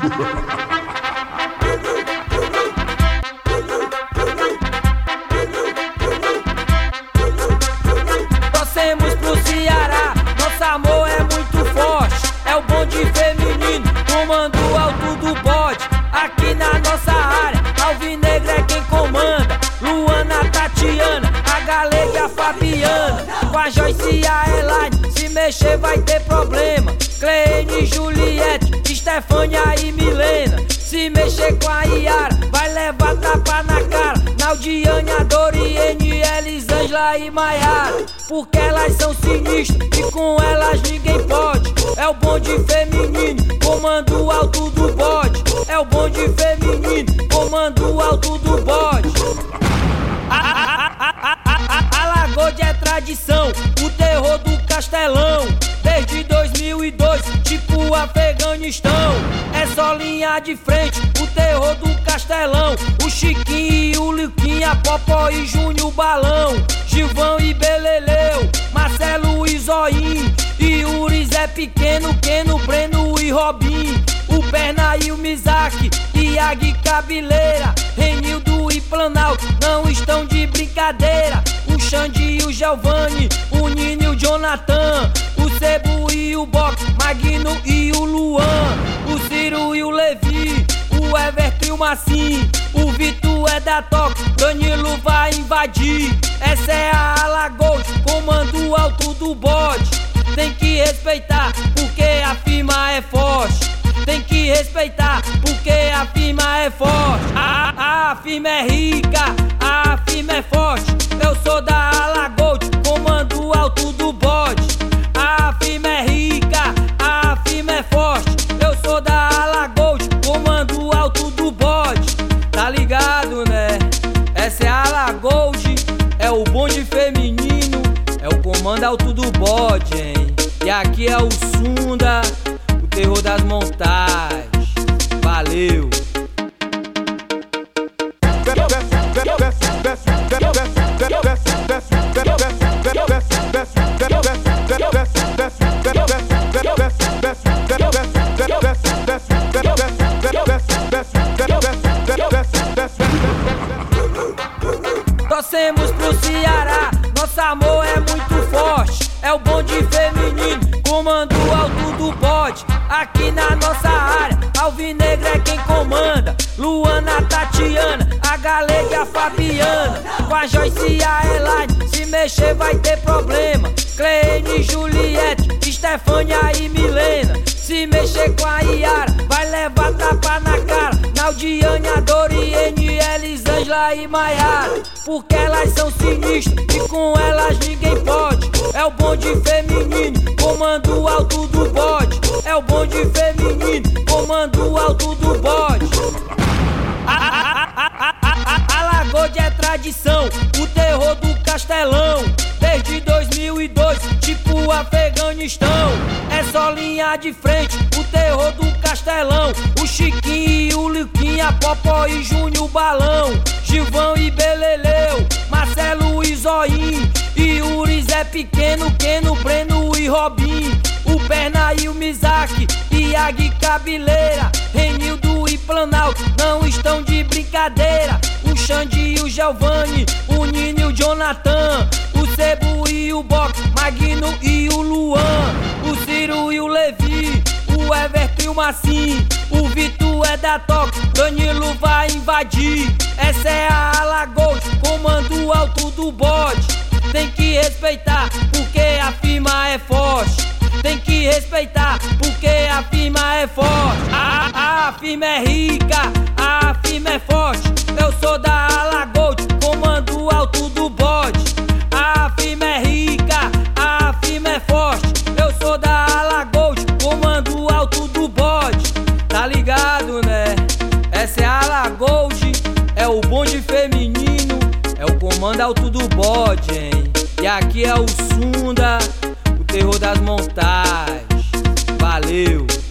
Torcemos pro Ceará, nosso amor é muito forte. É o bonde feminino, comando alto do bode. Aqui na nossa área, alvinegra é quem comanda. Luana, Tatiana, a Galega e a Fabiana. Com a Joyce e a Elaine, se mexer vai ter problema. Cleine, Juliette, Estefânia e Milena. Se mexer com a Iara, vai levar tapa na cara. Naudiane, a Doriene, Elisângela e Maiara. Porque elas são sinistras e com elas ninguém pode. É o bonde feminino, comando alto do bode. É o bonde feminino, comando alto do bode. Alagoas é tradição, o terror do Castelão. Desde 2002, tipo Afeganistão. É só linha de frente, o terror do Castelão. O Chiquinho e o Liquinha, Popó e Júnior Balão. Gilvão e Beleleu, Marcelo e Zoinho. E Uri, Zé Pequeno, Keno, Breno e Robinho. O Perna e o Mizaki, Iago e Cabeleira. Renildo e Planalto não estão de brincadeira. O Xande e o Giovanni, o Nino e o Jonathan. O Sebo e o Box, Magno e o Luan. O Ciro e o Levi, o Everton e o Massim. O Vitor é da Toque, Danilo vai invadir. Essa é a Alagoas, comando alto do bode. Tem que respeitar, porque a firma é forte. Tem que respeitar, porque a firma é forte. A firma é rica, a firma é forte. Eu sou da Alagoas, comando alto do bode. A firma é rica, a firma é forte. Eu sou da Alagoas, comando alto do bode. Tá ligado, né? Essa é a Alagoas, é o bonde feminino, é o comando alto do bode, hein? E aqui é o Sunda, o terror das montagens. Valeu! Torcemos pro Ceará, nosso amor é muito forte. É o bonde feminino, comando alto do bode. Aqui na nossa área, alvinegra é quem comanda. Luana, Tatiana, a Galega e a Fabiana. Com a Joyce e a Elaine, se mexer vai ter problema. Cleine, Juliette, Estefânia e Milena. Se mexer com a Iara, vai levar tapa na cara. Naudiane, a Doriene, Elisângela e Maiara. Porque elas são sinistras e com elas ninguém pode. É o bonde feminino, comando alto do bode. É o bonde feminino, comando alto do bode. Alagoas é tradição, o terror do Castelão. Desde 2002, tipo Afeganistão. É só linha de frente, o terror do Castelão. O Chiquinho e o Liquinha, Popó e Júnior Balão. Gilvão e Beleleu, Marcelo e Zoinho. E Uri, Zé Pequeno, Keno, Breno e Robinho. O Perna e o Mizaki, Iago e Cabeleira. Renildo e Planalto não estão de brincadeira. O Xande e o Giovanni, o Nino e o Jonathan. O Sebo e o Box, Magno e o Luan. O Ciro e o Levi, o Everton e o Massim. O Vitor é da Toque, Danilo vai invadir. Essa é a Alagoas, comando alto do bode. Tem que respeitar, porque a firma é forte. Tem que respeitar, porque a firma é forte. A firma é rica, a firma é forte. Eu sou da Alagoas, comando alto do bode. A firma é rica, a firma é forte. Eu sou da Alagoas, comando alto do bode. Tá ligado, né? Essa é a Alagoas, é o bonde feminino, é o comando alto do bode, hein? E aqui é o Sunda, o terror das montagens. Valeu!